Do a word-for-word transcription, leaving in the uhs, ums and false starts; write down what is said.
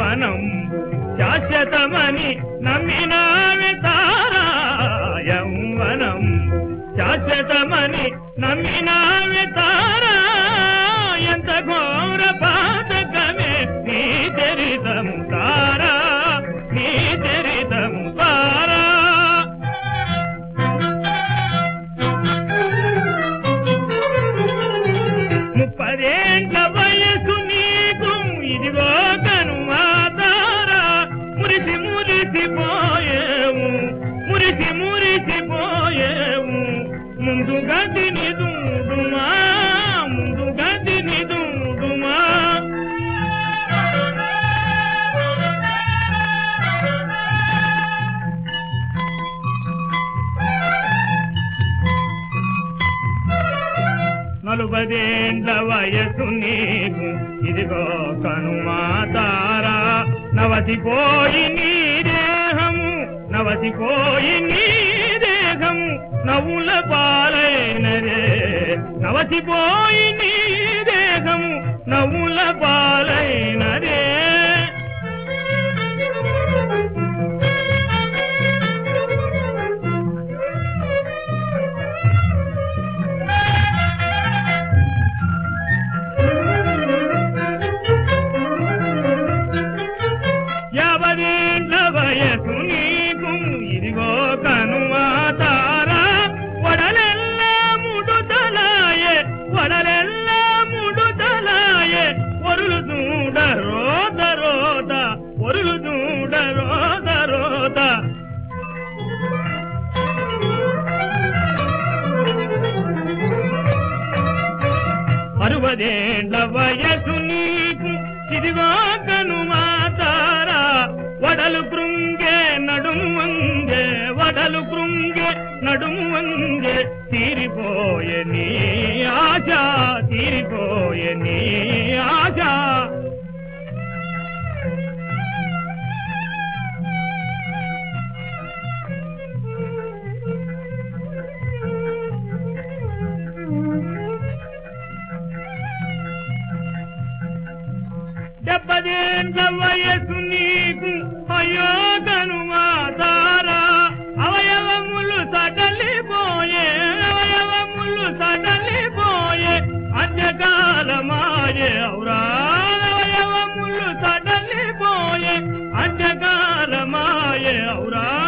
యౌవనంబు శాశ్వతమని నమ్మినావే తారా యౌవనంబు శాశ్వతమని నమ్మినావే తారా ఎంత ఘోర పాతకమే నీ చరితము తారా నీ చరితము తారా ముప్పదేండ్ల వయసు నీకు ఇదిగో కనుమా తారా మురిసి మురిసిపోయేవు మురిసి మురిసిపోయేవు ముందు గదిని దూడుమా ముందు గదిని దూడుమా నలుపదేండ్ల వయసు నీకు ఇదిగో కనుమా తారా నవసిపోయి నీ దేహము నవసిపోయి నీ దేహము నవ్వుల పాలైనదే నవసిపోయి నీ దేహము నవ్వుల పాలైనదే యాభదేండ్ల వయసు నీకు ఇదిగో కనుమా తారా వడలెల్లా ముడుతలాయే వడలెల్లా ముడుతలాయే ఒరులు దూడ రోద రోద ఒరులు దూడ రోద రోద అరవదేండ్ల వయసు నీకు ఇదిగో కనుమా తారా వడలు కృంగే నడుము వంగే వడలు కృంగే నడుము వంగే తీరిపోయే నీ ఆశ తీరిపోయే నీ ఆశ డెబ్బదేండ్ల వయసు నీకు అయ్యో కనుమా తారా అవయవములు సడలిపోయే అవయవములు సడలిపోయే అంత్యకాలమాయే ఔరా అవయవములు సడలిపోయే అంత్యకాలమాయే ఔరా